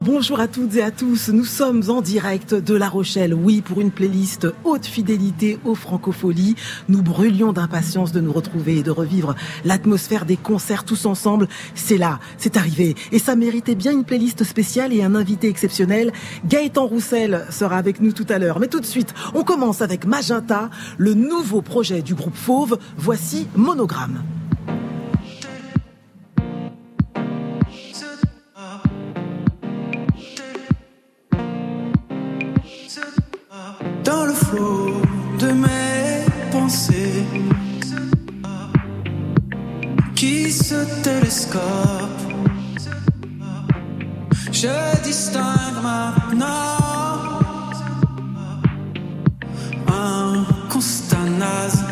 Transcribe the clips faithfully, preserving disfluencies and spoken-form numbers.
Bonjour à toutes et à tous, nous sommes en direct de La Rochelle, oui, pour une playlist haute fidélité aux francopholies. Nous brûlions d'impatience de nous retrouver et de revivre l'atmosphère des concerts tous ensemble. C'est là, c'est arrivé, et ça méritait bien une playlist spéciale et un invité exceptionnel. Gaëtan Roussel sera avec nous tout à l'heure, mais tout de suite, on commence avec Magenta, le nouveau projet du groupe Fauve. Voici Monogramme. Dans le flot de mes pensées qui se télescope, je distingue maintenant un constat naze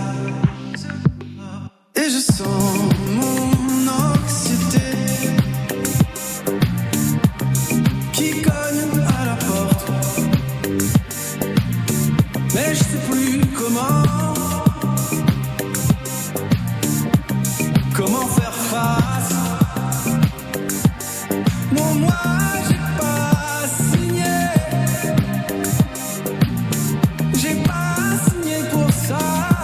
et je sens mon anxiété qui cogne à la porte. Mais je sais plus comment, comment faire face. Non, moi j'ai pas signé, j'ai pas signé pour ça.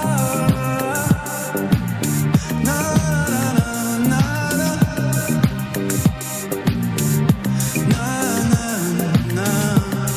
Na na na na na na na na.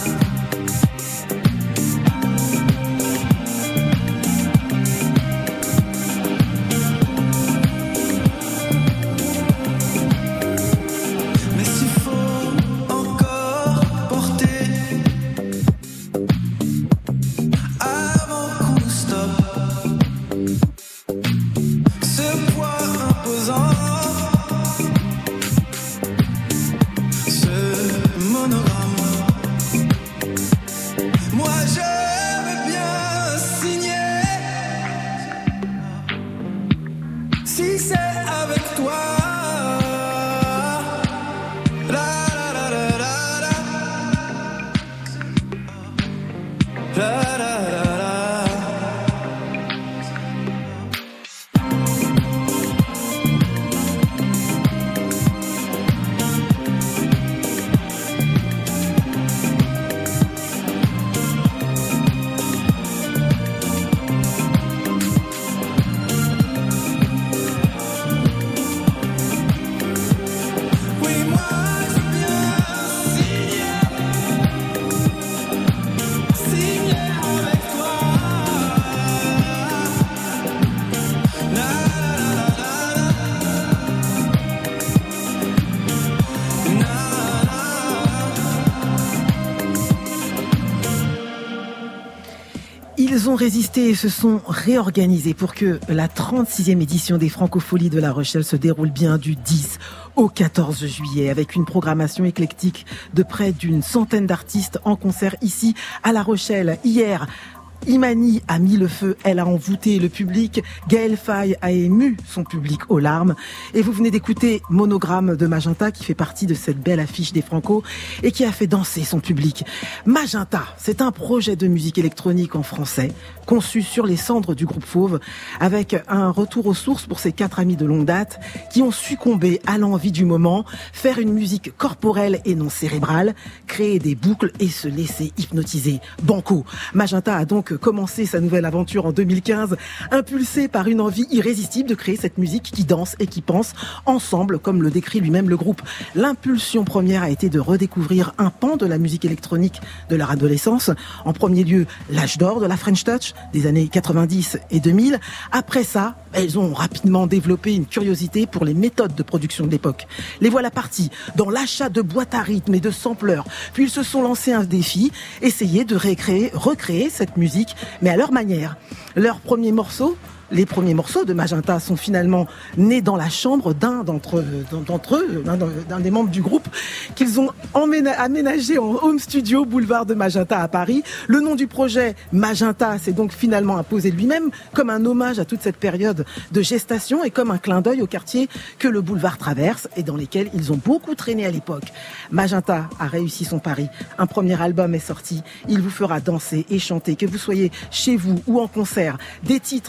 Ils ont résisté et se sont réorganisés pour que la trente-sixième édition des Francopholies de La Rochelle se déroule bien du dix au quatorze juillet avec une programmation éclectique de près d'une centaine d'artistes en concert ici à La Rochelle. Hier, Imani a mis le feu, elle a envoûté le public, Gaël Faye a ému son public aux larmes. Et vous venez d'écouter Monogramme de Magenta qui fait partie de cette belle affiche des Franco et qui a fait danser son public. Magenta, c'est un projet de musique électronique en français, conçu sur les cendres du groupe Fauve, avec un retour aux sources pour ces quatre amis de longue date qui ont succombé à l'envie du moment, faire une musique corporelle et non cérébrale, créer des boucles et se laisser hypnotiser. Banco. Magenta a donc commencé sa nouvelle aventure en deux mille quinze, impulsé par une envie irrésistible de créer cette musique qui danse et qui pense ensemble, comme le décrit lui-même le groupe. L'impulsion première a été de redécouvrir un pan de la musique électronique de leur adolescence. En premier lieu, l'âge d'or de la French Touch des années quatre-vingt-dix et deux mille. Après ça, elles ont rapidement développé une curiosité pour les méthodes de production de l'époque. Les voilà partis dans l'achat de boîtes à rythme et de sampleurs. Puis ils se sont lancés un défi, essayer de récréer, recréer cette musique, mais à leur manière. Leur premier morceau, les premiers morceaux de Magenta sont finalement nés dans la chambre d'un d'entre, d'entre eux, d'un, d'un des membres du groupe, qu'ils ont aménagé en home studio, boulevard de Magenta à Paris. Le nom du projet, Magenta, s'est donc finalement imposé lui-même comme un hommage à toute cette période de gestation et comme un clin d'œil au quartier que le boulevard traverse et dans lesquels ils ont beaucoup traîné à l'époque. Magenta a réussi son pari. Un premier album est sorti. Il vous fera danser et chanter, que vous soyez chez vous ou en concert. Des titres mélangeant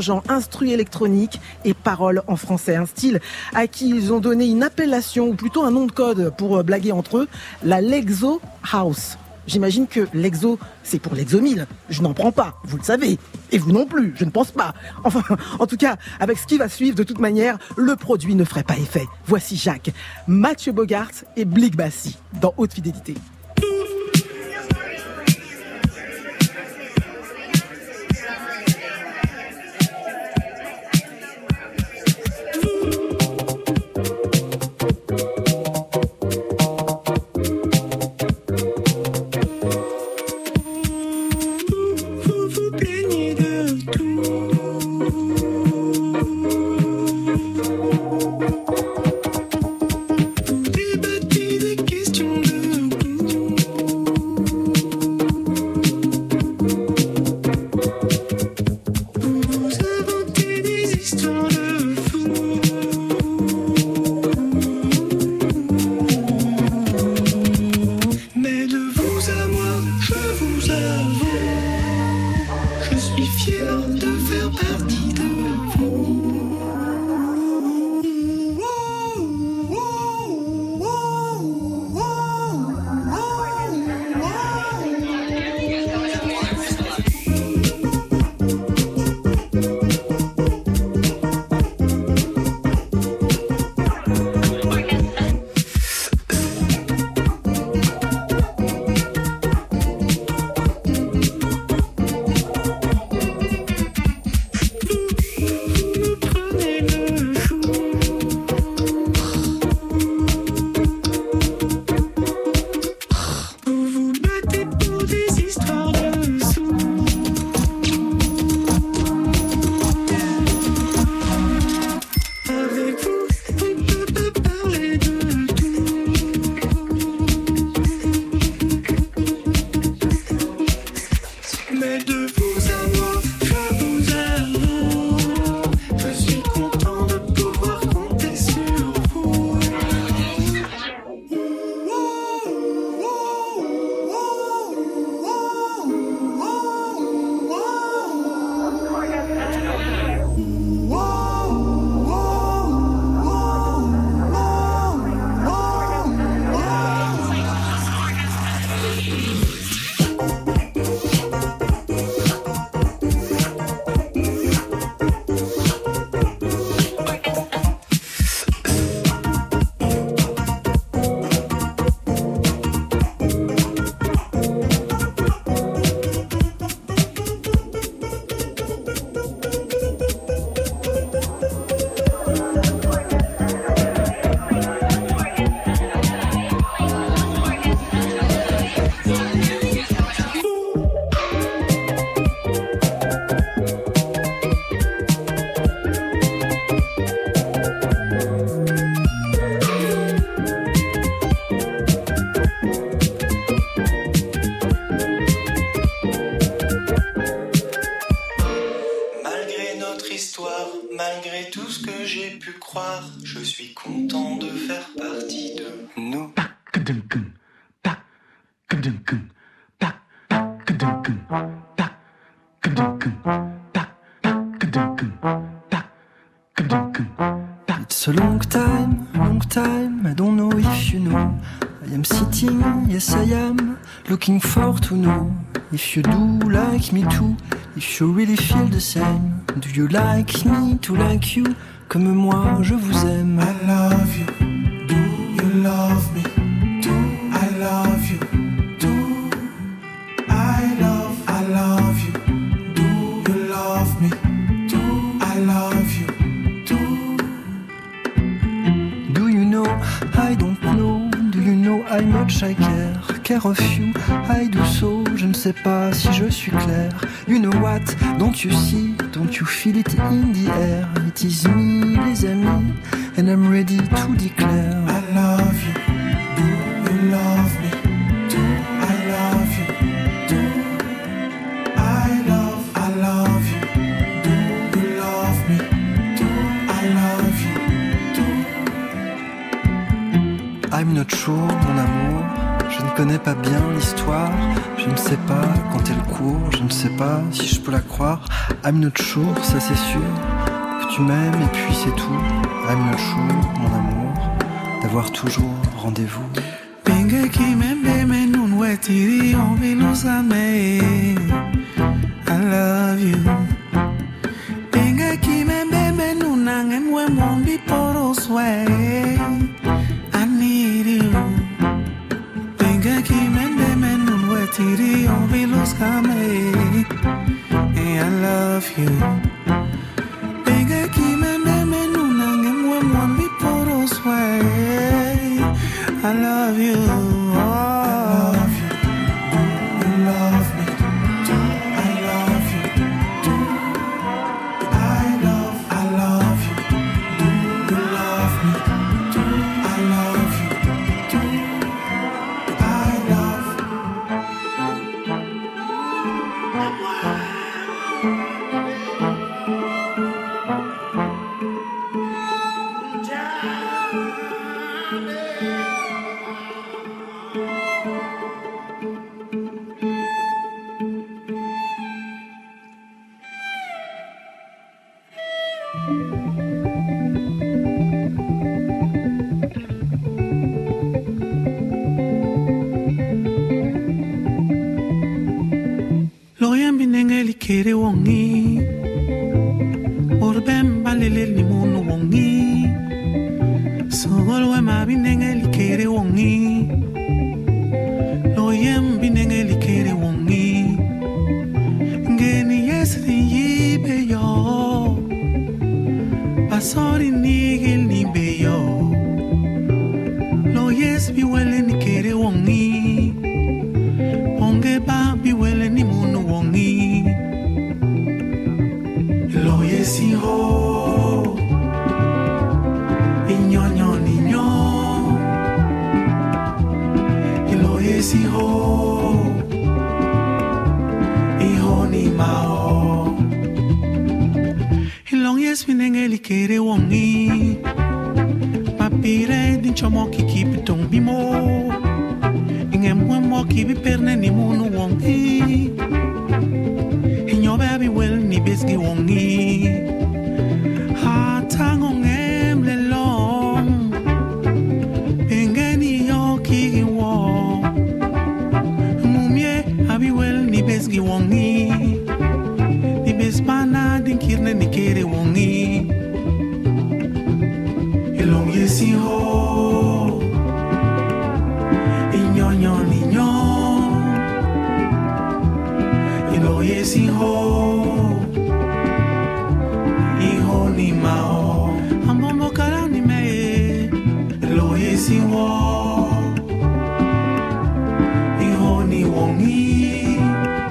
mélangeant instru électronique et paroles en français. Un style à qui ils ont donné une appellation, ou plutôt un nom de code pour blaguer entre eux, la Lexo House. J'imagine que l'exo, c'est pour l'exomile. Je n'en prends pas, vous le savez. Et vous non plus, je ne pense pas. Enfin, en tout cas, avec ce qui va suivre, de toute manière, le produit ne ferait pas effet. Voici Jacques, Mathieu Bogart et Blick Bassi dans Haute Fidélité. Je suis content de faire partie de nous. It's a long time, long time, I don't know if you know. I am sitting, yes I am, looking for to know if you do like me too, if you really feel the same. Do you like me to like you? Comme moi, je vous aime. I love you. Do you love me? Do I love you? Do I love, I love you? Do you love me? Do I love you? Do Do you know? I don't know. Do you know how much I care? Care of you, I do so. Je ne sais pas si je suis clair. You know what? Don't you see? Don't you feel it in the air? It is me, les amis, and I'm ready to declare I love you. Do you love me? Do I love you? Do I love, I love you? Do you love me? Do I love you? Do I'm not sure, mon amour. Je ne connais pas bien l'histoire. Je ne sais pas quand elle court, je ne sais pas si je peux la croire. I'm not sure, ça c'est sûr, que tu m'aimes et puis c'est tout. I'm not sure, mon amour, d'avoir toujours rendez-vous. Benga ki membe menun wetiri onvi lusame. I love you. Benga ki membe menun nangen we mombi poro sway. I need you. Benga ki membe menun wetiri onvi lusame. I love you. Benga ki membe menun nangen we mombi poro sway. I love you. Oh. I love you. Do you love me? Do I love you? Do I love? I love you. Do you love me? Do I love you? Do I love? Loyambi nengeli kere wongi Urbem balele ni munu wongi Sogolwe mabi nengeli kere wongi Loyambi nengeli kere wongi Ngeni yesri yibe yo Pasori nigel ni be yo Loyes bi wele ni kere wongi Onge ba bi wele ni munu wongi Lo yesi ho Inyo nyo ni nyo Lo yesi ho Iho ni mao Ilong yes minengeli kere wongi Papire din chomo kiki tong bimo Mo kibi perne ni munu wongi Inyo baby well ni bisgi wongi Ha tango ngem le long Pengeni yo kigi wo Mumye abi well ni bisgi wongi Ni bispana din kirne ni kere wongi Ilong yesi ho Inyo nyo ni nyo Ilo yesi ho Iho ni mao Ambombo kala ni me Ilo yesi ho Iho ni wongi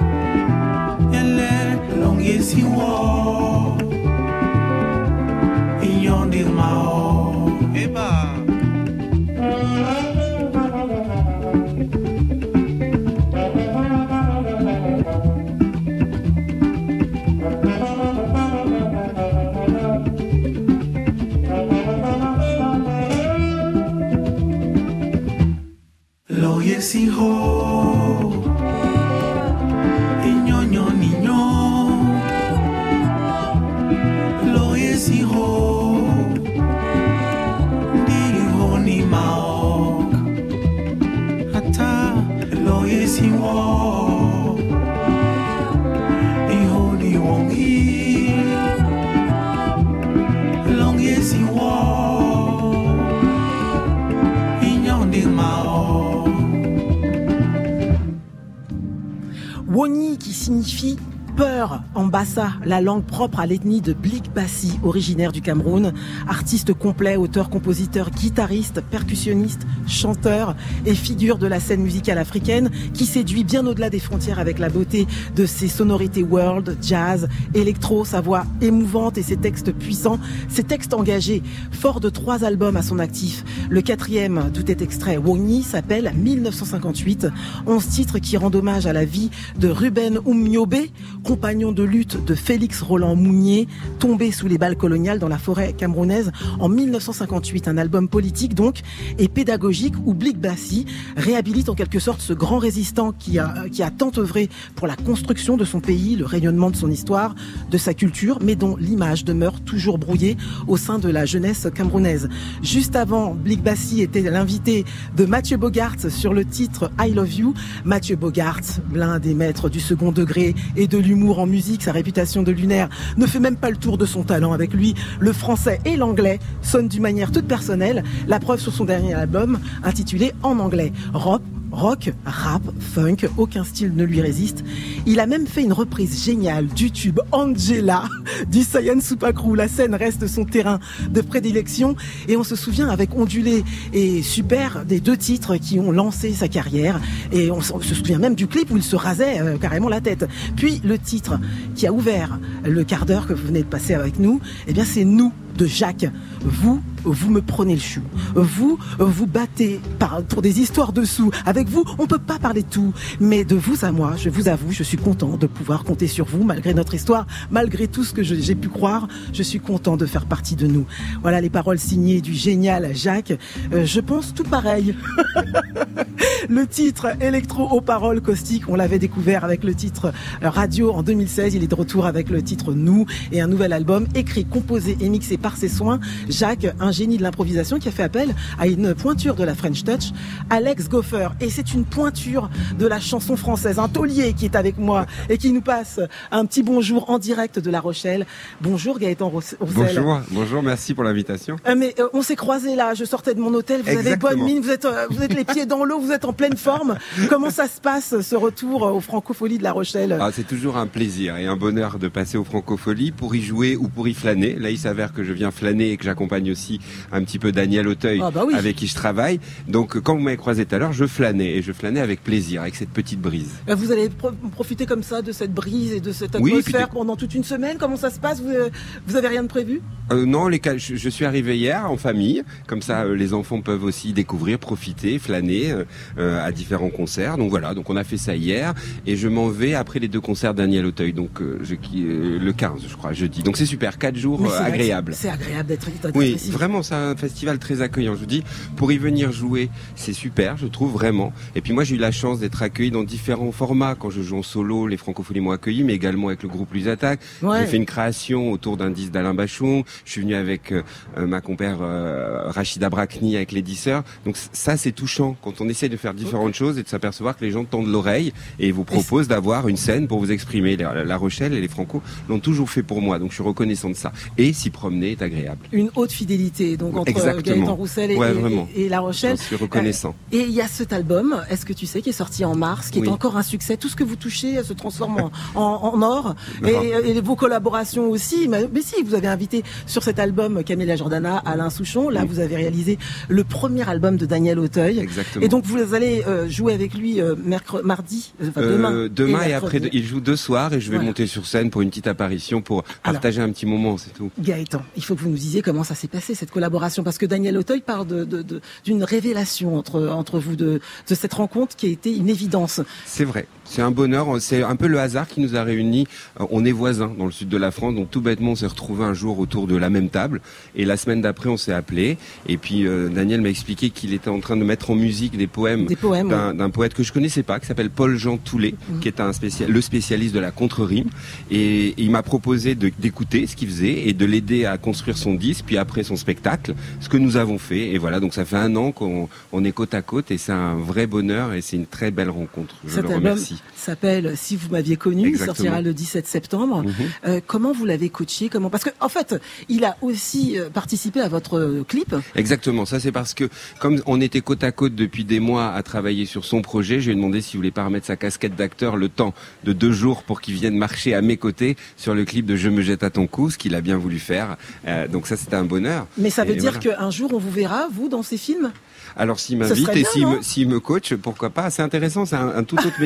Ele long yesi ho Inyo ni mao Eba Yesi ho Inyo nyo ni nyo Lo yesi ho Di ho ni maok Hata lo yesi ho Iho ni wongi Long yesi ho Inyo ni maok Woni qui signifie peur en bassa, la langue propre à l'ethnie de Blik Bassi, originaire du Cameroun. Artiste complet, auteur, compositeur, guitariste, percussionniste, chanteur et figure de la scène musicale africaine qui séduit bien au-delà des frontières avec la beauté de ses sonorités world, jazz, électro, sa voix émouvante et ses textes puissants, ses textes engagés. Fort de trois albums à son actif, le quatrième, tout est extrait, Woni, s'appelle mille neuf cent cinquante-huit. Onze titres qui rendent hommage à la vie de Ruben Umniobe, compagnon de lutte de Félix Roland Mounier, tombé sous les balles coloniales dans la forêt camerounaise en mille neuf cent cinquante-huit. Un album politique donc et pédagogique où Blick Bassi réhabilite en quelque sorte ce grand résistant qui a, qui a tant œuvré pour la construction de son pays, le rayonnement de son histoire, de sa culture, mais dont l'image demeure toujours brouillée au sein de la jeunesse camerounaise. Juste avant, Blick Bassi était l'invité de Mathieu Bogart sur le titre I Love You. Mathieu Bogart, l'un des maîtres du second degré et de l'humour en musique, sa réputation de lunaire ne fait même pas le tour de son talent. Avec lui, le français et l'anglais sonnent d'une manière toute personnelle. La preuve sur son dernier album, intitulé En anglais. Rock, rock, rap, funk, aucun style ne lui résiste. Il a même fait une reprise géniale du tube Angela du Sayan Supakru. La scène reste son terrain de prédilection et on se souvient avec Ondulé et Super des deux titres qui ont lancé sa carrière et on se souvient même du clip où il se rasait euh, carrément la tête. Puis le titre qui a ouvert le quart d'heure que vous venez de passer avec nous, eh bien c'est Nous de Jacques. Vous, vous me prenez le chou. Vous, vous battez par, pour des histoires de sous. Avec vous, on peut pas parler de tout. Mais de vous à moi, je vous avoue, je suis content de pouvoir compter sur vous, malgré notre histoire, malgré tout ce que je, j'ai pu croire. Je suis content de faire partie de nous. Voilà les paroles signées du génial Jacques. Euh, je pense tout pareil. Le titre électro aux paroles caustiques, on l'avait découvert avec le titre Radio en deux mille seize. Il est de retour avec le titre Nous et un nouvel album écrit, composé et mixé par ses soins. Jacques, un génie de l'improvisation qui a fait appel à une pointure de la French Touch, Alex Goffer. Et c'est une pointure de la chanson française, un taulier qui est avec moi et qui nous passe un petit bonjour en direct de La Rochelle. Bonjour Gaëtan Roussel. Bonjour, bonjour, merci pour l'invitation. Euh, mais euh, on s'est croisés là, je sortais de mon hôtel, vous Exactement. avez bonne mine, vous êtes, euh, vous êtes les pieds dans l'eau, vous êtes en pleine forme. Comment ça se passe ce retour aux Francopholies de La Rochelle? Ah, c'est toujours un plaisir et un bonheur de passer aux Francopholies pour y jouer ou pour y flâner. Là, il s'avère que je viens flâner et que j'accompagne aussi un petit peu Daniel Auteuil, ah bah oui. avec qui je travaille. Donc, quand vous m'avez croisé tout à l'heure, je flânais et je flânais avec plaisir, avec cette petite brise. Vous allez pro- profiter comme ça de cette brise et de cette Oui, atmosphère puis... pendant toute une semaine. Comment ça se passe? Vous, euh, vous avez rien de prévu? euh, Non, les cas, je, je suis arrivé hier en famille. Comme ça, euh, les enfants peuvent aussi découvrir, profiter, flâner euh, à différents concerts. Donc voilà, donc on a fait ça hier et je m'en vais après les deux concerts Daniel Auteuil. Donc euh, je, euh, le quinze, je crois, jeudi. Donc c'est super, quatre jours euh, agréables. C'est agréable d'être. d'être oui, ici. Vraiment, c'est un festival très accueillant. Je vous dis, pour y venir jouer, c'est super, je trouve vraiment. Et puis moi, j'ai eu la chance d'être accueilli dans différents formats. Quand je joue en solo, les Francopholies m'ont accueilli, mais également avec le groupe Luz Attaque. Ouais. J'ai fait une création autour d'un disque d'Alain Bachung. Je suis venu avec euh, ma compère euh, Rachida Brakni avec les Disseurs. Donc ça, c'est touchant quand on essaie de faire différentes okay. choses et de s'apercevoir que les gens tendent l'oreille et vous proposent et d'avoir une scène pour vous exprimer. La, la Rochelle et les Franco l'ont toujours fait pour moi, donc je suis reconnaissant de ça. Et s'y promener est agréable. Une haute fidélité donc entre Exactement. Gaëtan Roussel et, ouais, et, et La Rochelle. Je suis reconnaissant. Euh, et il y a cet album, est-ce que tu sais, qui est sorti en mars, qui est oui. encore un succès. Tout ce que vous touchez se transforme en, en, en or. Et, et vos collaborations aussi. Mais, mais si, vous avez invité sur cet album Camélia Jordana, Alain Souchon. Là, oui. vous avez réalisé le premier album de Daniel Auteuil. Exactement. Et donc vous allez euh, jouer avec lui euh, mercredi, mardi, enfin, euh, demain. Demain et, et après, il joue deux soirs et je vais voilà. monter sur scène pour une petite apparition pour partager Alors, un petit moment, c'est tout. Gaëtan, il faut que vous nous disiez comment ça s'est passé cette collaboration, parce que Daniel Auteuil parle de, de, de, d'une révélation entre, entre vous, de, de cette rencontre qui a été une évidence. C'est vrai. C'est un bonheur, c'est un peu le hasard qui nous a réunis. On est voisins dans le sud de la France, donc tout bêtement on s'est retrouvés un jour autour de la même table et la semaine d'après on s'est appelé et puis euh, Daniel m'a expliqué qu'il était en train de mettre en musique des poèmes, des poèmes d'un, oui. d'un poète que je connaissais pas, qui s'appelle Paul-Jean Toulet, mmh. qui est un spécial, le spécialiste de la contre-rime et, et il m'a proposé de, d'écouter ce qu'il faisait et de l'aider à construire son disque, puis après son spectacle, ce que nous avons fait et voilà, donc ça fait un an qu'on on est côte à côte et c'est un vrai bonheur et c'est une très belle rencontre. Je Cet le remercie. S'appelle Si vous m'aviez connu, Exactement. Il sortira le dix-sept septembre. Mmh. Euh, comment vous l'avez coaché? Comment? Parce que en fait, il a aussi participé à votre clip. Exactement. Ça, c'est parce que comme on était côte à côte depuis des mois à travailler sur son projet, je lui ai demandé s'il voulait pas remettre sa casquette d'acteur le temps de deux jours pour qu'il vienne marcher à mes côtés sur le clip de Je me jette à ton cou, ce qu'il a bien voulu faire. Euh, donc ça, c'était un bonheur. Mais ça veut et dire voilà. qu'un jour on vous verra, vous, dans ces films? Alors s'il m'invite et s'il me, s'il me coach, pourquoi pas. C'est intéressant, c'est un, un tout autre métier. Je l'ai,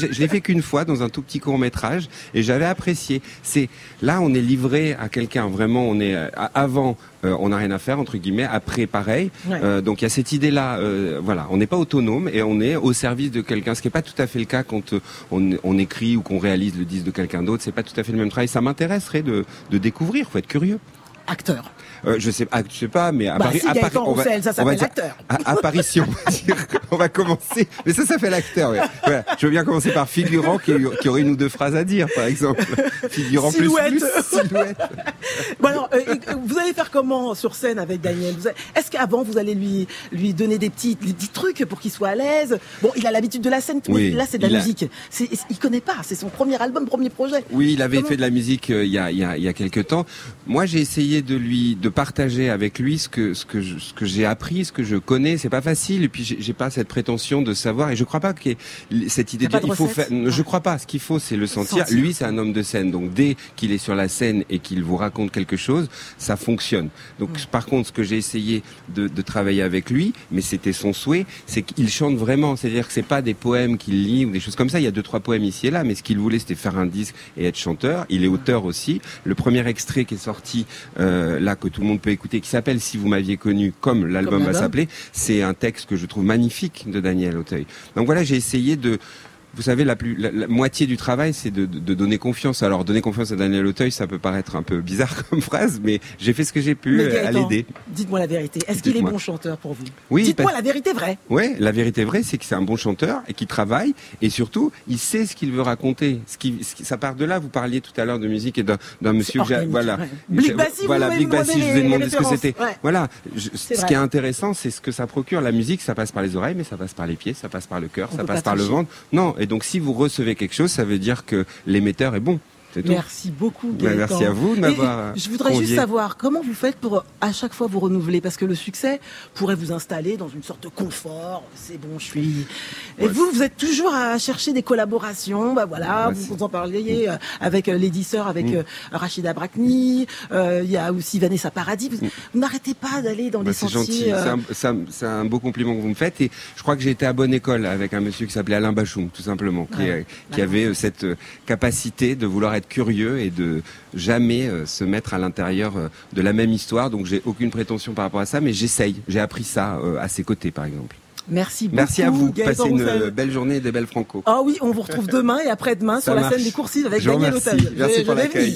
fait, je l'ai fait qu'une fois dans un tout petit court-métrage et j'avais apprécié. C'est, là, on est livré à quelqu'un, vraiment, on est, avant, euh, on n'a rien à faire, entre guillemets, après, pareil. Ouais. Euh, donc, il y a cette idée-là, euh, voilà, on n'est pas autonome et on est au service de quelqu'un, ce qui n'est pas tout à fait le cas quand euh, on, on écrit ou qu'on réalise le disque de quelqu'un d'autre, c'est pas tout à fait le même travail. Ça m'intéresserait de, de découvrir, faut être curieux. Acteur. Euh, je sais, ah, je sais pas, mais à bah, Paris, si à Paris, on va, ça s'appelle dire, acteur. À, apparition, on va dire, on va commencer. Mais ça, ça fait l'acteur. Ouais. Voilà. Je veux bien commencer par figurant qui, qui aurait une ou deux phrases à dire, par exemple. Figurant silhouette. plus plus. Silhouette. Bon alors, euh, vous allez faire comment sur scène avec Daniel? Vous allez, est-ce qu'avant vous allez lui lui donner des petits des petits trucs pour qu'il soit à l'aise? Bon, il a l'habitude de la scène, oui, mais là c'est de la il musique. A... C'est, il connaît pas. C'est son premier album, premier projet. Oui, il avait comment... fait de la musique euh, il y a il y a il y a quelques temps. Moi, j'ai essayé de lui de partager avec lui ce que ce que je, ce que j'ai appris, ce que je connais. C'est pas facile et puis j'ai, j'ai pas cette prétention de savoir et je crois pas que cette idée de, de il faut recette. faire. Je crois pas. Ce qu'il faut, c'est le sentir. sentir. Lui, c'est un homme de scène. Donc dès qu'il est sur la scène et qu'il vous raconte quelque chose, ça fonctionne. Donc ouais. Par contre, ce que j'ai essayé de, de travailler avec lui, mais c'était son souhait, c'est qu'il chante vraiment. C'est-à-dire que c'est pas des poèmes qu'il lit ou des choses comme ça. Il y a deux trois poèmes ici et là, mais ce qu'il voulait, c'était faire un disque et être chanteur. Il est auteur aussi. Le premier extrait qui est sorti euh, là que tout le monde peut écouter, qui s'appelle Si vous m'aviez connu, comme l'album comme va s'appeler, c'est un texte que je trouve magnifique de Daniel Auteuil. Donc voilà, j'ai essayé de... Vous savez, la, plus, la, la moitié du travail, c'est de, de, de donner confiance. Alors, donner confiance à Daniel Auteuil, ça peut paraître un peu bizarre comme phrase, mais j'ai fait ce que j'ai pu mais Gaëtan, à l'aider. Dites-moi la vérité. Est-ce Dites-moi. qu'il est bon chanteur pour vous? Oui. Dites-moi parce... la vérité vraie. Oui, la vérité vraie, c'est que c'est un bon chanteur et qu'il travaille et surtout, il sait ce qu'il veut raconter. Ce qui, ce qui, ça part de là. Vous parliez tout à l'heure de musique et d'un, d'un monsieur. Que voilà. Ouais. Blic Bassi, voilà, Blic Bassi. Je vous ai demandé ce que c'était. Ouais. Voilà. Je, ce vrai. qui est intéressant, c'est ce que ça procure. La musique, ça passe par les oreilles, mais ça passe par les pieds, ça passe par le cœur, On ça passe par toucher. le ventre. Non. Et donc, si vous recevez quelque chose, ça veut dire que l'émetteur est bon. C'est tout. Merci beaucoup, Gaëtan. Ben, merci à vous de m'avoir Je voudrais convié. juste savoir comment vous faites pour à chaque fois vous renouveler, parce que le succès pourrait vous installer dans une sorte de confort. C'est bon, je suis. Et ouais. vous, vous êtes toujours à chercher des collaborations. Bah voilà, ouais, vous, vous en parliez mmh. avec l'éditeur, avec mmh. Rachida Brakni. Euh, il y a aussi Vanessa Paradis. Vous, mmh. vous n'arrêtez pas d'aller dans bah, des c'est sentiers. Gentil. Euh... C'est, un, c'est un beau compliment que vous me faites. Et je crois que j'ai été à bonne école avec un monsieur qui s'appelait Alain Bachoum, tout simplement, qui, ouais. qui avait cette capacité de vouloir être curieux et de jamais euh, se mettre à l'intérieur euh, de la même histoire. Donc j'ai aucune prétention par rapport à ça, mais j'essaye. J'ai appris ça euh, à ses côtés, par exemple. Merci beaucoup. Merci à vous. Gaëtan Passez une Roussel. belle journée et des belles franco. Ah oui, on vous retrouve demain et après-demain sur la marche. scène des Coursives avec je Daniel Auteuil. Merci je, pour je l'accueil.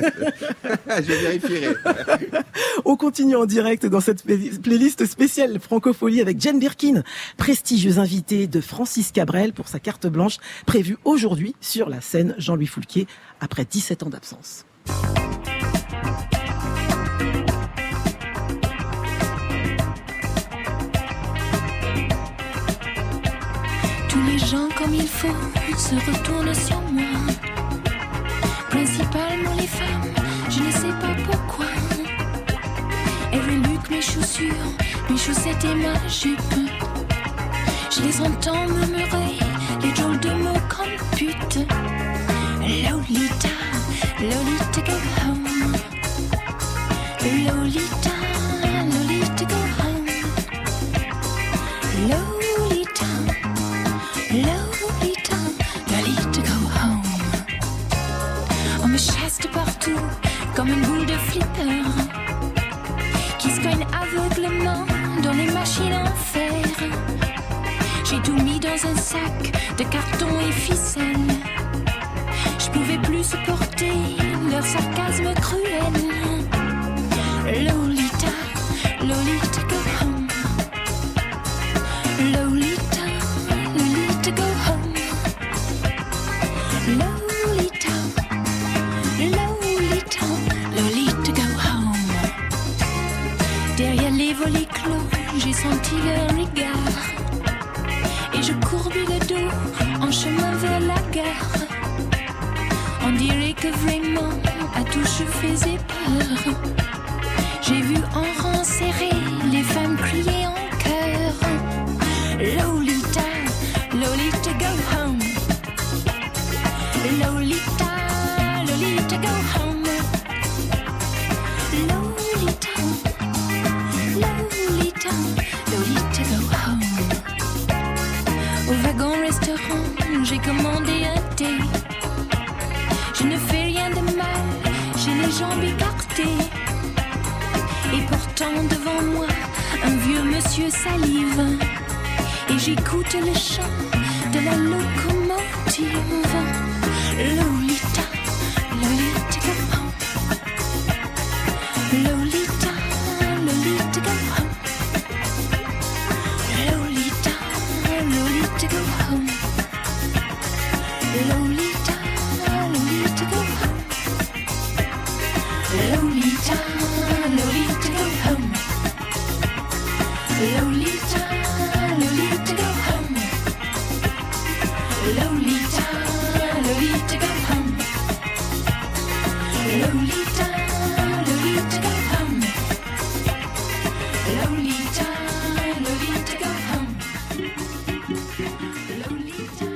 je vérifierai. On continue en direct dans cette playlist spéciale Francophonie avec Jane Birkin, prestigieuse invitée de Francis Cabrel pour sa carte blanche prévue aujourd'hui sur la scène Jean-Louis Foulquier après dix-sept ans d'absence. Tous les gens comme il faut se retournent sur moi. Principalement les femmes, je ne sais pas pourquoi. Elles reluquent mes chaussures, mes chaussettes et ma jupe. Je les entends murmurer les drôles de mots comme pute. Lolita, Lolita go home. Lolita, Lolita go home. Lolita. Lolita, Lolita go home. On me chasse de partout comme une boule de flipper qui se cogne aveuglement dans les machines en fer. J'ai tout mis dans un sac de carton et ficelle. Je pouvais plus supporter leur sarcasme cruel. Lolita, Lolita go home. Lolita, Lolita go home. Lolita, Lolita, Lolita go home. Derrière les volets clos, j'ai senti leur regard. Et je courbis le dos en chemin vers la gare. On dirait que vraiment à tout je faisais peur. J'ai vu en rang serré les femmes crier en chœur. Lolita, Lolita go home. Lolita, Lolita go home. Lolita, Lolita, Lolita go home. Au wagon reste restaurant, j'ai commandé un thé. Je ne fais rien de mal, j'ai les jambes écartées. Et pourtant devant moi, un vieux monsieur salive. Et j'écoute le chant de la locomotive. Lolita, Lolita, go home. Lolita, Lolita, go home. Lolita, Lolita, go home. Lolita, Lolita, go home. Lolita, Lolita, go home. Lolita, Lolita, go home. Lolita, Lolita, go home. Lolita, Lolita, go home. Lolita, Lolita, go home. Lolita,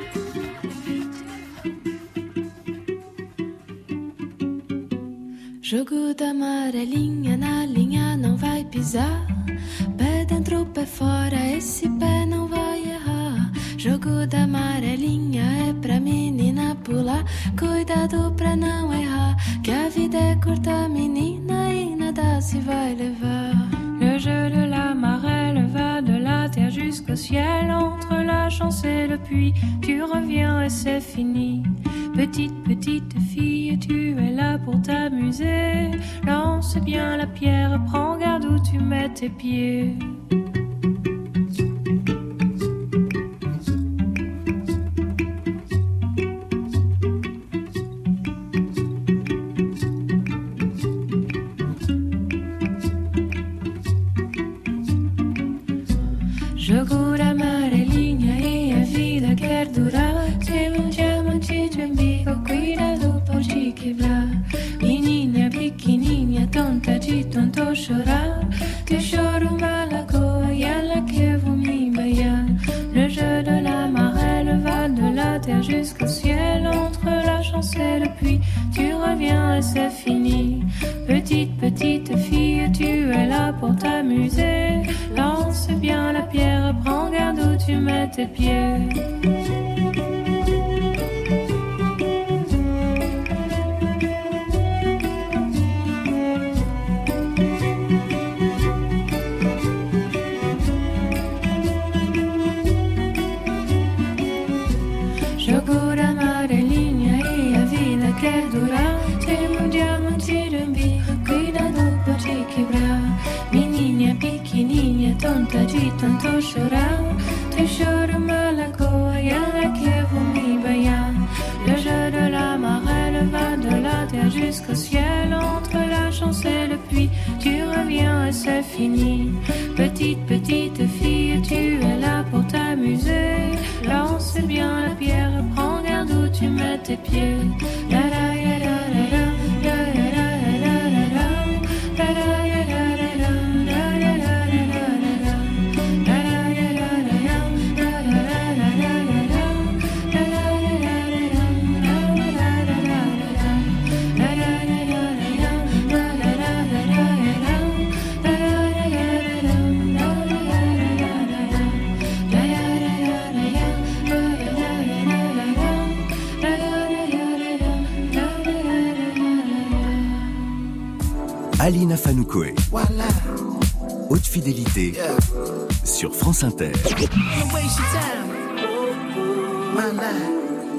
Jogo da amarelinha na linha não vai pisar. Pé dentro, pé fora, esse pé não vai errar. Jogo da amarelinha é pra menina pular. Cuidado pra não errar, que a vida é curta, menina, e nada se vai levar. Le jeu de la marelle va de la terre jusqu'au ciel. Entre la chance et le puits, tu reviens et c'est fini. Petite, petite fille, tu es là pour t'amuser. Lance bien la pierre, prends garde où tu mets tes pieds. Jogo da amarelinha e a vida quer durar. Tem um diamante de umbigo, cuidado por te quebrar. Menina pequenininha, tonta de tanto chorar. Que choro malagoa e ela que vou me embaiar. Le jeu de la marelle va de la terre jusqu'au ciel. Entre la chance et le puits, tu reviens et c'est fini. Petite, petite fille, tu es là pour t'amuser. Lance bien la pierre, prends garde où tu mets tes pieds. Jogo da amarelinha e a vida quer durar. Tem um diamante de umbigo, cuidado por te quebrar. Menina pequenininha, tonta de tanto chorar. Teu choro malagoa e ela que vou me banhar. Le jeu de la marelle va de la terre jusqu'au ciel. Entre la chance et le puits, tu reviens et c'est fini. Petite, petite fille, tu es là pour t'amuser. Lance bien la pierre, prends garde où tu mets tes pieds. La la ya la la la, la la la la la la, la la ya la la la, la la la la la la, la la ya la la la, la la la la la la, la la ya la la la, la la la la la la, la la ya la la la, la la la la la la, la la ya la la la, la la la la la la, la ya la ya la ya, la la la la la la, la la ya la la la, la la la la la. Alina Fanoukoé, Voilà. haute fidélité, Yeah. sur France Inter. Don't waste your time. My life.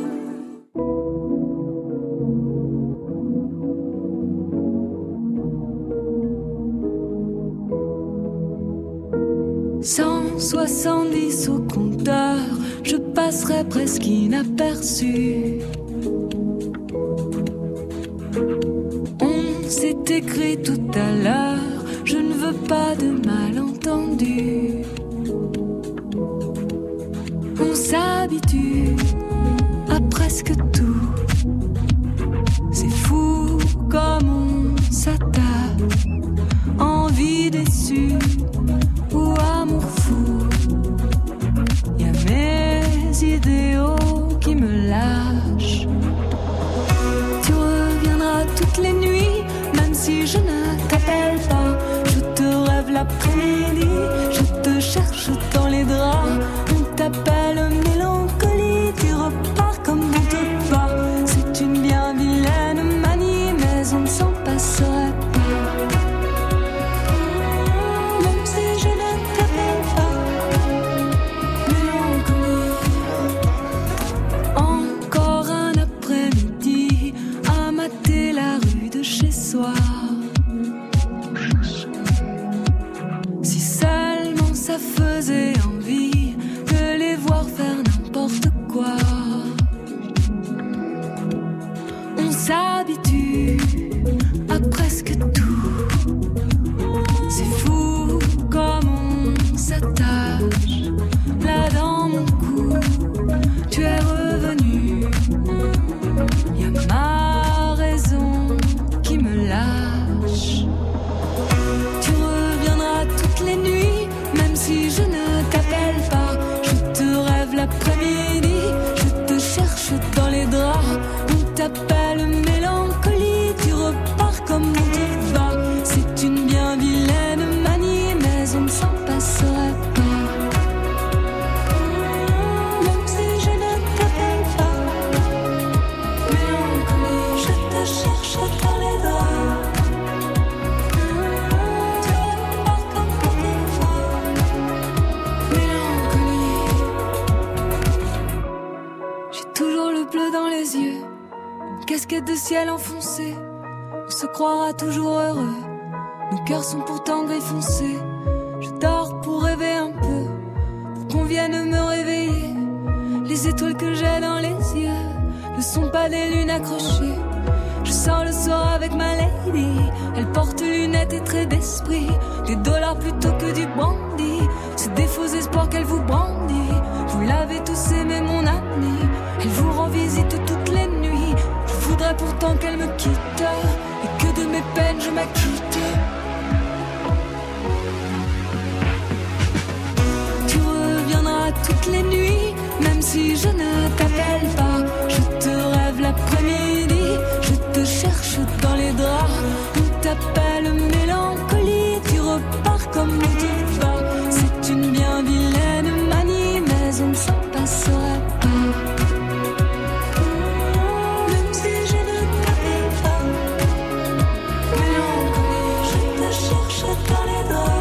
cent soixante-dix au compteur, je passerai presque inaperçu. On s'est écrit tout à l'heure, je ne veux pas de malentendu. On s'habitue à presque tout. C'est fou comme on s'attaque, envie déçue ou amour fou. Y a mes idéaux qui me lâchent. Tu reviendras toutes les nuits, même si je ne t'appelle pas. Je te rêve l'après-midi, je te cherche dans les draps. On t'appelle mélancolie toujours le bleu dans les yeux, une casquette de ciel enfoncé. On se croira toujours heureux, nos cœurs sont pourtant gris foncé. Je dors pour rêver un peu, pour qu'on vienne me réveiller. Les étoiles que j'ai dans les yeux ne sont pas des lunes accrochées. Je sors le soir avec ma lady, elle porte lunettes et traits d'esprit, des dollars plutôt que du brandy. C'est des faux espoirs qu'elle vous brandit. Vous l'avez tous aimé mon ami, elle vous rend visite toutes les nuits. Je voudrais pourtant qu'elle me quitte et que de mes peines je m'acquitte. Tu reviendras toutes les nuits, même si je ne t'appelle pas. Je te rêve l'après-midi, je te cherche dans les draps. On t'appelle mélancolie, tu repars comme tu vas. C'est une bien vilaine manie, mais on ne s'en passera pas. Même si je ne t'appelle pas, mélancolie, je te cherche dans les draps.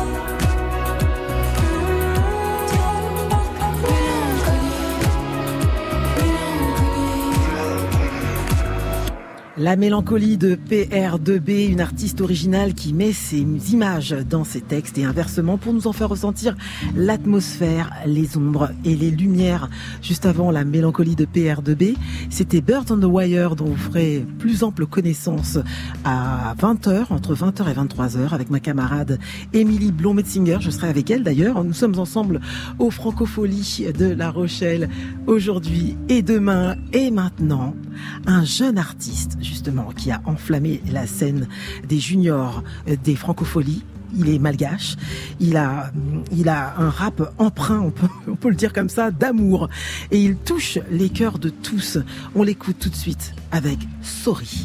La mélancolie de P R deux B, une artiste originale qui met ses images dans ses textes et inversement pour nous en faire ressentir l'atmosphère, les ombres et les lumières. Juste avant la mélancolie de P R deux B, c'était Birds on the Wire dont vous ferez plus ample connaissance à vingt heures, entre vingt heures et vingt-trois heures avec ma camarade Émilie Blond-Metzinger. Je serai avec elle d'ailleurs. Nous sommes ensemble aux Francopholies de La Rochelle aujourd'hui et demain et maintenant. Un jeune artiste justement qui a enflammé la scène des juniors des Francopholies. Il est malgache, il a, il a un rap empreint, on peut, on peut le dire comme ça, d'amour. Et il touche les cœurs de tous. On l'écoute tout de suite avec Sorry.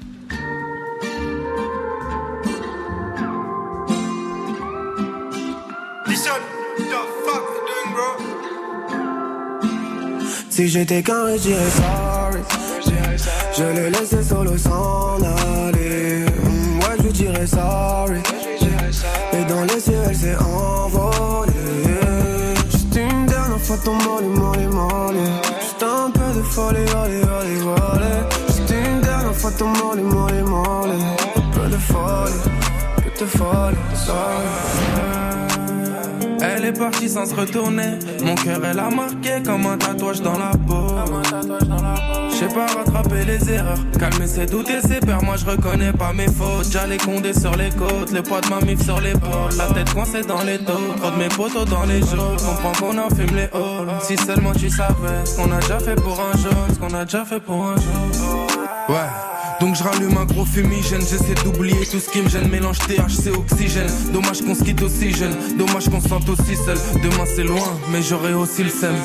Si j'étais qu'un, je dirais sorry. Je l'ai laissé solo s'en aller. Mmh, ouais, je lui dirais sorry. Et dans les cieux, elle s'est envolée. Juste une dernière fois ton molly, molly, molly. Juste un peu de folie, allez, allez, allez. Juste une dernière fois ton molly, molly, molly. Un peu de folie, un peu de folie, sorry. Elle est partie sans se retourner. Mon cœur elle a marqué comme un tatouage dans la peau. J'sais pas rattraper les erreurs, calmer ses doutes et ses peurs. Moi je reconnais pas mes fautes. J'allais condé sur les côtes, le poids de ma mif sur l'épaule. La tête coincée dans les taux, trop de mes potos dans les jours. Comprends qu'on en fume les halls. Si seulement tu savais ce qu'on a déjà fait pour un jour, ce qu'on a déjà fait pour un jour. Ouais. Donc je rallume un gros fumigène, j'essaie d'oublier tout ce qui me gêne. Mélange T H C, oxygène. Dommage qu'on se quitte aussi jeune, dommage qu'on se sente aussi seul. Demain c'est loin, mais j'aurai aussi le seum.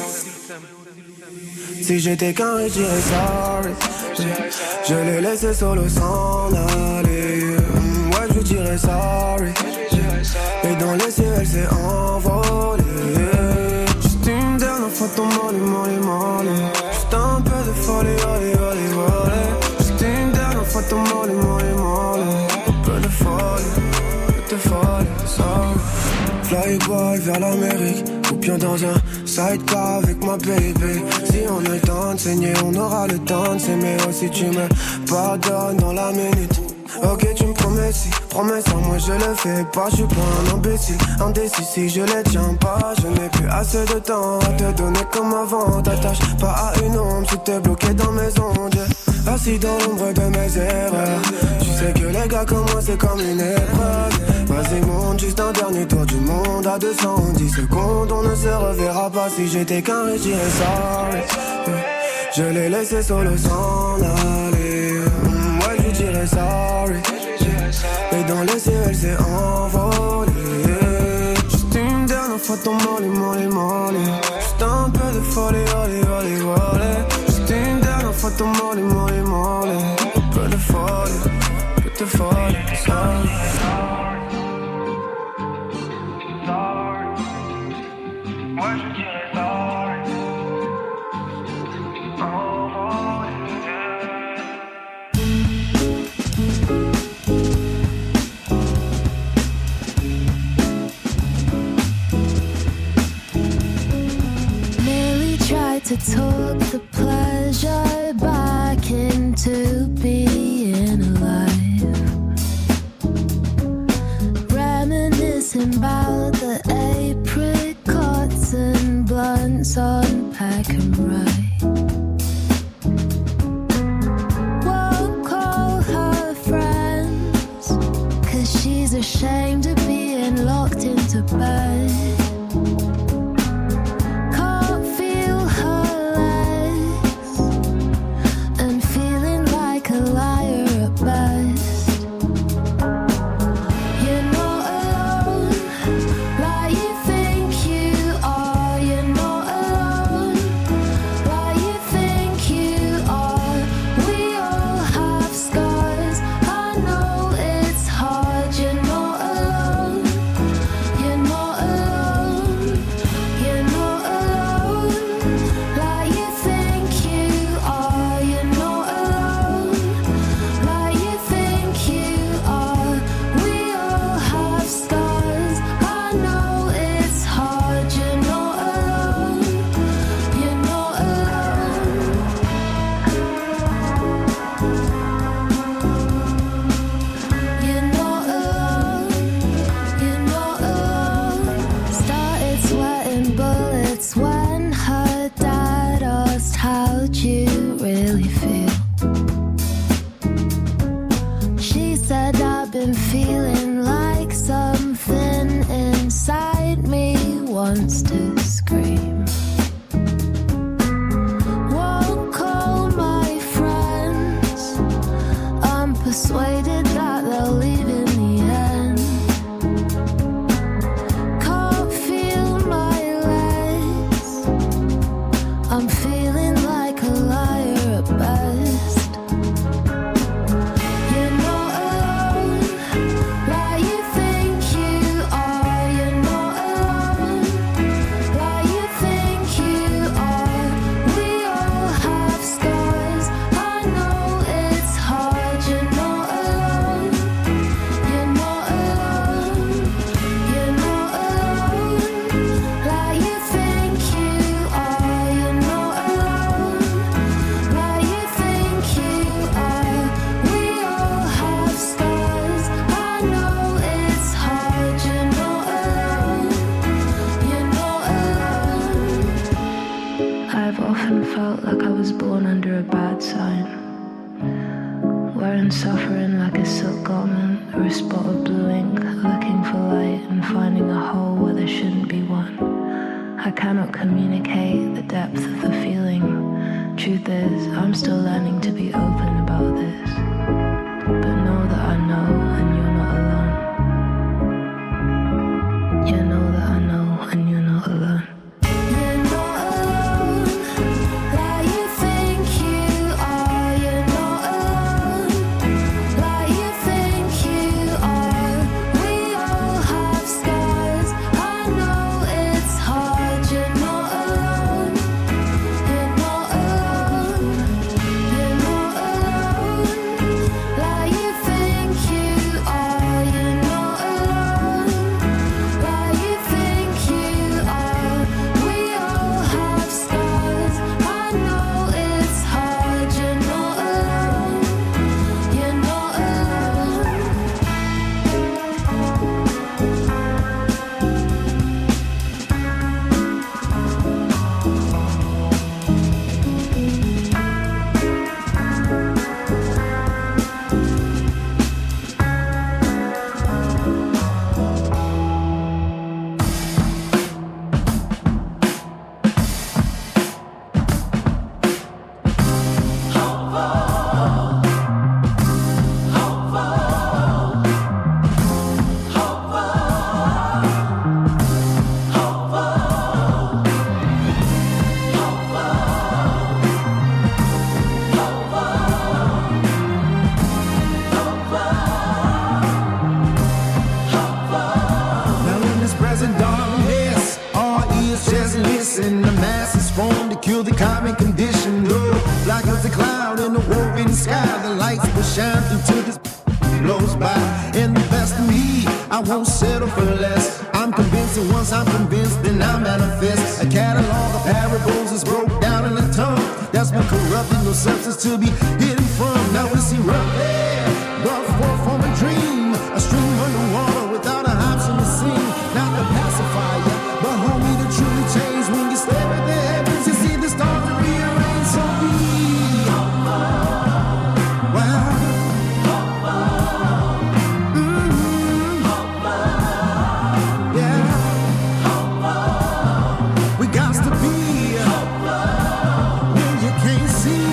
Si j'étais qu'un, je dirais sorry. Je l'ai laissé solo s'en aller. Mmh, ouais, je lui dirais sorry. Et dans les cieux, elle s'est envolée. Juste une dernière fois ton molly, molly, molly. Juste un peu de folie, allez, allez, allez. Juste une dernière fois ton molly, molly, molly. Un peu de folie, un peu de folie, sorry. Flyboy vers l'Amérique, ou bien dans un sidecar avec ma baby. Si on a le temps de saigner, on aura le temps de s'aimer. Aussi tu me pardonnes dans la minute. Ok, tu me promets si, promets ça, moi je le fais pas. Je suis pas un imbécile, indécis si je les tiens pas. Je n'ai plus assez de temps à te donner comme avant. T'attaches pas à une ombre, tu t'es bloqué dans mes ondes. Assis dans l'ombre de mes erreurs. Tu sais que les gars comme moi c'est comme une épreuve. Vas-y monte juste un dernier tour du monde à deux cent dix secondes. On ne se reverra pas. Si j'étais qu'un, je dirais sorry. Je l'ai laissé solo s'en aller. Mmh, ouais, je lui dirais sorry. Et dans les cieux, elle s'est envolée. Juste une dernière fois ton molly, molly, molly. Juste un peu de folie, allez, allez, allez. Juste une dernière fois ton molly, molly, molly. Un peu de folie, un peu de folie, sorry. Moi je dirais sorry. Oh, Mary tried to talk the pleasure would you really feel? She said I've been feeling like something inside me wants to scream. Won't call my friends, I'm persuaded that they'll leave in the end. Can't feel my legs, I'm feeling like a liar at best. You're not alone, like you think you are. You're not alone, like you think you are. We all have scars, I know it's hard. You're not alone, you're not alone. You're not alone, like you think you are. You're not alone, like you think you are. We all have scars, I know it's hard. You're not alone, you're not alone. I've often felt like I was born under a bad sign, wearing suffering like a silk garment or a spot of blue ink, looking for light and finding a hole where there shouldn't be one. I cannot communicate the depth of the feeling. Truth is, I'm still learning to be open about this. But know that I know and you're not alone. You know that I know and you're not alone. You're not alone, like you think you are. You're not alone, like you think you are. We all have scars, I know it's hard. You're not alone, you're not alone. You're not alone, like you think you are. You're not alone, like you think you are. We all have scars, I know it's hard. You're not alone, you're not alone. Now in this present darkness, all ears just listen. The masses form to kill the common condition. Though, black as a cloud in the woven sky, the lights will shine through till this blows by. And the best of me, I won't settle for less. I'm convinced that once I'm convinced, then I manifest. A catalog of parables is broke down in a tongue that's been corrupted, no substance to be hidden from. Now we see rough air, rough forth from a dream, a stream underwater without a option to sing. Not the pacifier, but homie, the truly change. When you stare at the heavens, you see the stars that rearrange. So be wow. Mm-hmm. Yeah. We got to be when you can't see.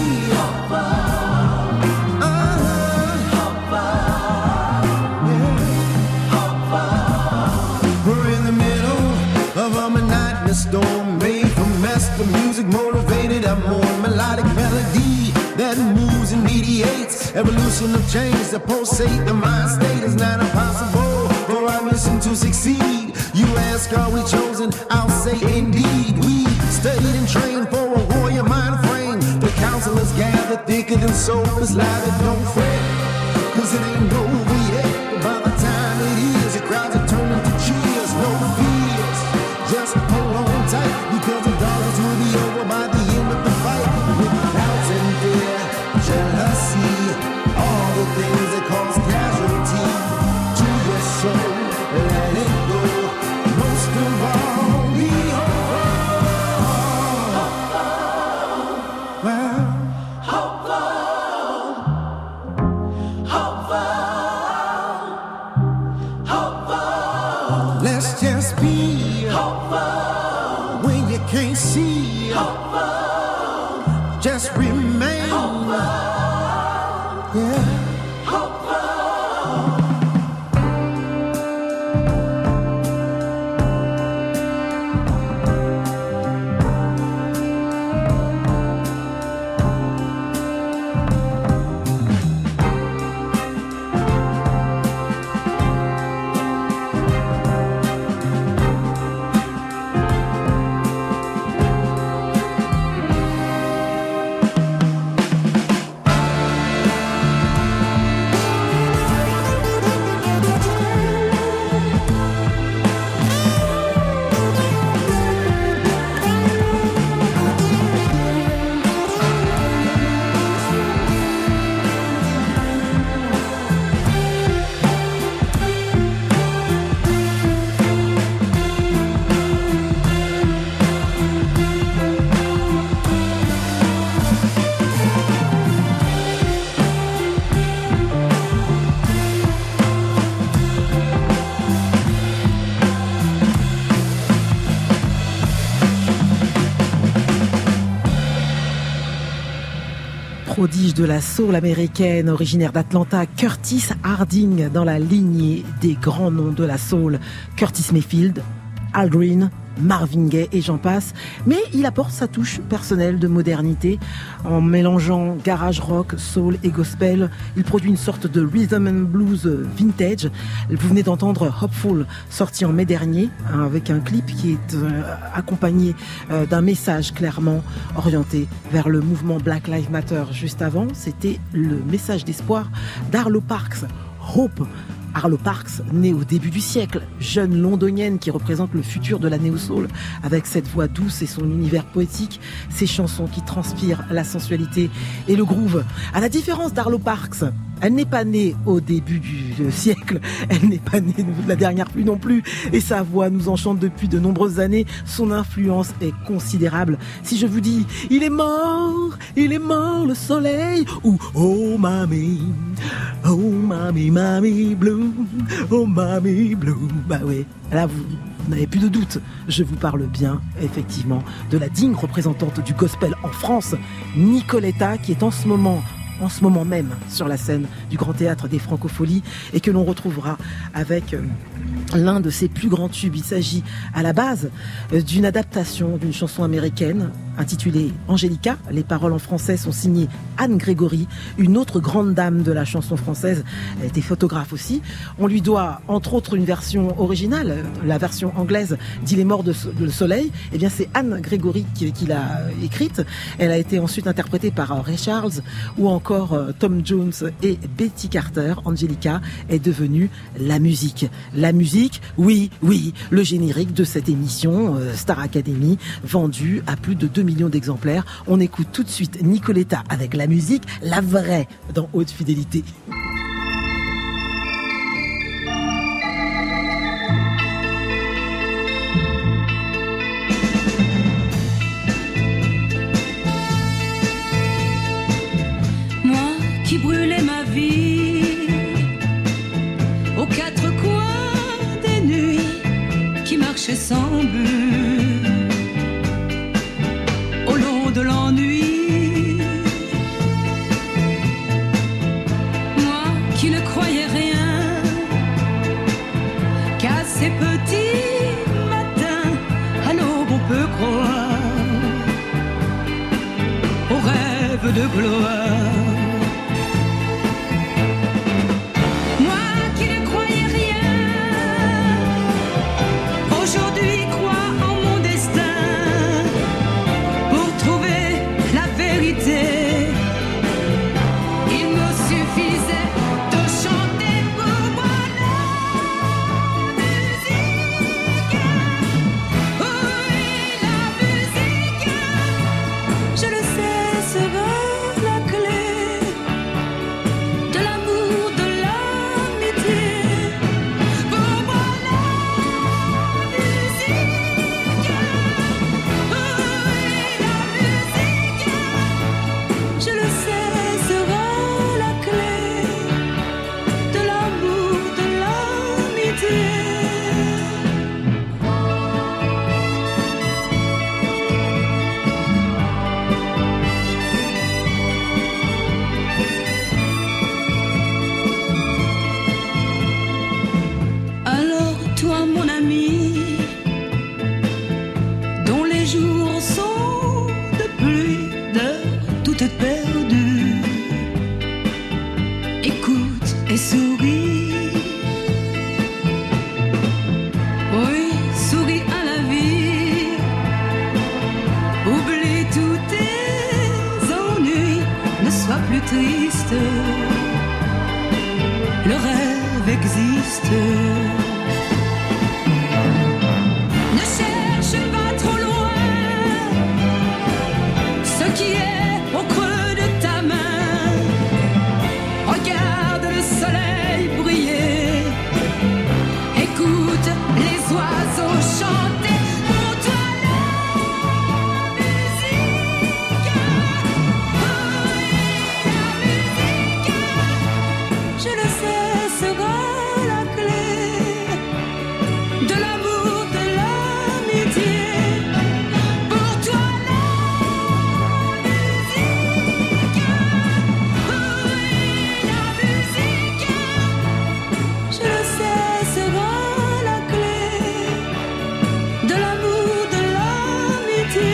We're in the middle of a monotonous storm, made from mess. The music motivated, a more melodic melody that moves and mediates. Evolution of change that pulsate. The mind state is not impossible for our mission to succeed. You ask, are we chosen? I'll say indeed. We studied and trained for a warrior mind frame. The counselors gather thicker than sofas. Live it, don't fret, cause it ain't over yet. But by the time it is, the crowds are turning to cheers. No fears, just hold on tight, because the dollars will be over by the end of the fight. With doubts and fear, jealousy, all the things that cause casualty to your soul. Let it go. Most of all, be hopeful. Well, just remain. Yeah. Prodige de la soul américaine, originaire d'Atlanta, Curtis Harding dans la lignée des grands noms de la soul, Curtis Mayfield, Al Green, Marvin Gaye et j'en passe, mais il apporte sa touche personnelle de modernité en mélangeant garage rock, soul et gospel. Il produit une sorte de rhythm and blues vintage. Vous venez d'entendre Hopeful, sorti en mai dernier, avec un clip qui est euh, accompagné euh, d'un message clairement orienté vers le mouvement Black Lives Matter. Juste avant, c'était le message d'espoir d'Arlo Parks, Hope. Arlo Parks, née au début du siècle, jeune londonienne qui représente le futur de la néo-soul, avec cette voix douce et son univers poétique, ses chansons qui transpirent la sensualité et le groove. À la différence d'Arlo Parks, elle n'est pas née au début du siècle, elle n'est pas née de la dernière pluie non plus, et sa voix nous enchante depuis de nombreuses années, son influence est considérable. Si je vous dis, il est mort, il est mort le soleil, ou oh mamie, oh mamie, mamie blue, oh mamie blue, bah oui, là vous... Vous n'avez plus de doute, je vous parle bien, effectivement, de la digne représentante du gospel en France, Nicoletta, qui est en ce moment, en ce moment même, sur la scène du Grand Théâtre des Francopholies, et que l'on retrouvera avec euh, l'un de ses plus grands tubes. Il s'agit à la base euh, d'une adaptation d'une chanson américaine intitulée Angelica. Les paroles en français sont signées Anne Grégory, une autre grande dame de la chanson française. Elle était photographe aussi. On lui doit, entre autres, une version originale, la version anglaise d'Il est mort de le soleil. Eh bien, c'est Anne Grégory qui, qui l'a écrite. Elle a été ensuite interprétée par Ray Charles ou encore euh, Tom Jones et Betty Carter. Angelica est devenue la musique. La musique, oui, oui, le générique de cette émission euh, Star Academy, vendu à plus de deux millions d'exemplaires. On écoute tout de suite Nicoletta avec la musique, la vraie, dans Haute Fidélité. Moi qui brûlais ma vie aux quatre coins des nuits, qui marchais sans but au long de l'ennui, moi qui ne croyais rien qu'à ces petits matins à l'aube on peut croire aux rêves de gloire. Je le sais, sera la clé. perdu. Écoute et souris. Oui, souris à la vie. Oublie tous tes ennuis. Ne sois plus triste. Le rêve existe. Ne cherche pas trop loin ce qui est au creux de ta main. Regarde le soleil briller. Écoute les oiseaux chanter. Pour toi la musique. Oui, la musique. Je le sais, sera la clé de l'amour, de l'amitié. Pour toi la musique. Oui, la musique. Je le sais, sera la clé de l'amour, de l'amitié.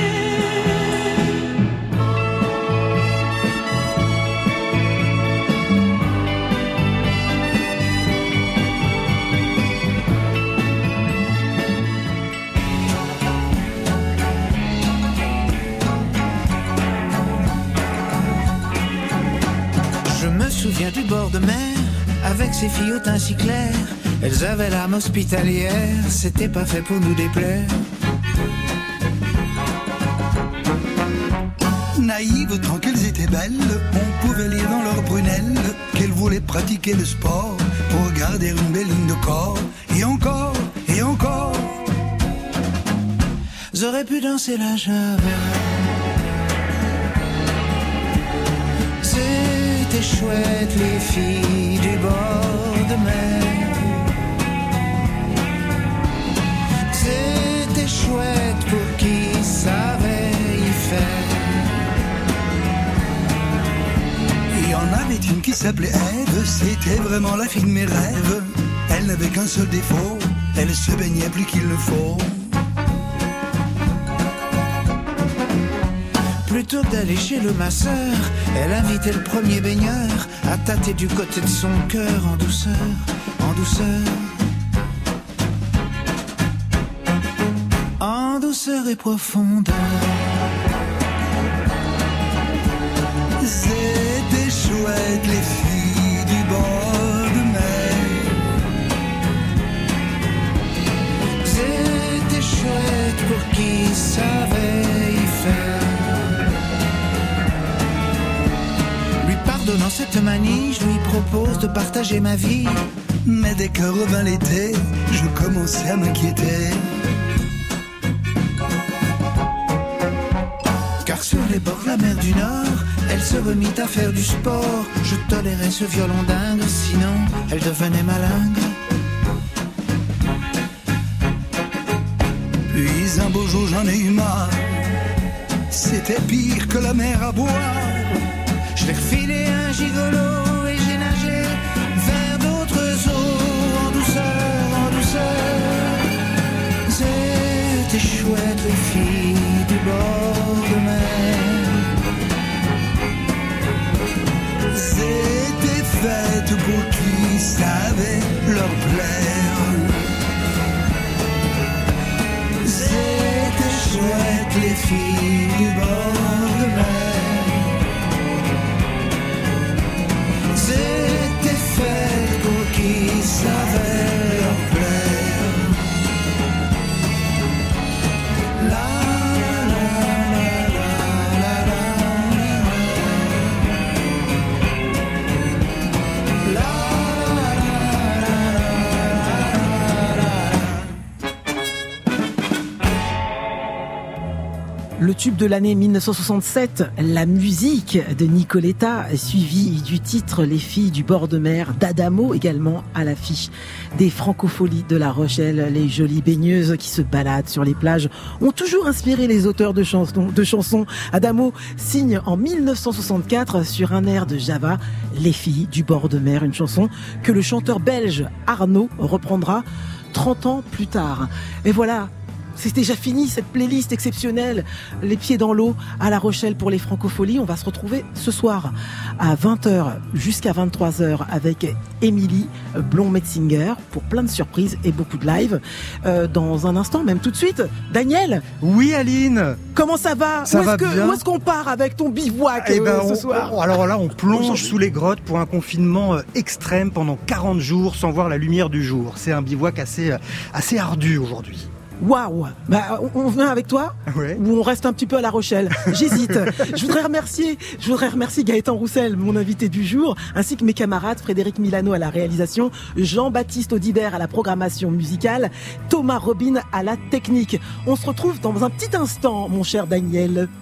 Je me souviens du bord de mer, avec ses filles au teint si clair. Elles avaient l'âme hospitalière, c'était pas fait pour nous déplaire. Naïves tant qu'elles étaient belles, on pouvait lire dans leurs prunelles qu'elles voulaient pratiquer le sport pour garder une belle ligne de corps. Et encore, et encore, J'aurais pu danser la java. C'était chouette les filles du bord de mer. C'était chouette pour qui savait y faire. il y en avait une qui s'appelait Ève, c'était vraiment la fille de mes rêves. Elle n'avait qu'un seul défaut, elle se baignait plus qu'il ne faut. Plutôt que d'aller chez le masseur, elle invitait le premier baigneur à tâter du côté de son cœur en douceur, en douceur. En douceur et profondeur. C'était chouette les filles du bord de mer. C'était chouette pour qui savait y faire. Lui pardonnant cette manie, je lui propose de partager ma vie. Mais dès que revint l'été, je commençais à m'inquiéter. Car sur les bords de la mer du Nord, elle se remit à faire du sport. Je tolérais ce violon dingue, sinon elle devenait malingue. Puis un beau jour j'en ai eu marre. C'était pire que la mer à boire. Je l'ai refilé un gigolo et j'ai nagé vers d'autres eaux, en douceur, en douceur. C'était chouette les filles du bord de mer. C'était fête pour qui savait leur plaire. C'était chouette les filles du bord de mer. C'était fête pour qui savait leur plaire. La la la la la la la la. Le tube de l'année mille neuf cent soixante-sept, la musique de Nicoletta, suivi du titre Les filles du bord de mer d'Adamo, également à l'affiche des Francopholies de La Rochelle. Les jolies baigneuses qui se baladent sur les plages ont toujours inspiré les auteurs de chansons. De chansons. Adamo signe en mille neuf cent soixante-quatre sur un air de Java, Les filles du bord de mer, une chanson que le chanteur belge Arnaud reprendra trente ans plus tard. Et voilà, c'est déjà fini cette playlist exceptionnelle. Les pieds dans l'eau à La Rochelle pour les Francopholies. On va se retrouver ce soir à vingt heures jusqu'à vingt-trois heures avec Émilie Blond-Metzinger pour plein de surprises et beaucoup de live. Euh, dans un instant, même tout de suite, Daniel. Oui, Aline. Comment ça va? Ça où va est-ce que, bien. Où est-ce qu'on part avec ton bivouac Eh ben, euh, ce on- soir? on- alors là, on plonge sous les grottes pour un confinement euh, extrême pendant quarante jours sans voir la lumière du jour. C'est un bivouac assez, euh, assez ardu aujourd'hui. Waouh! Bah, on on vient avec toi? Ouais. Ou on reste un petit peu à La Rochelle? J'hésite. Je voudrais remercier, je voudrais remercier Gaëtan Roussel, mon invité du jour, ainsi que mes camarades Frédéric Milano à la réalisation, Jean-Baptiste Audibert à la programmation musicale, Thomas Robin à la technique. On se retrouve dans un petit instant, mon cher Daniel.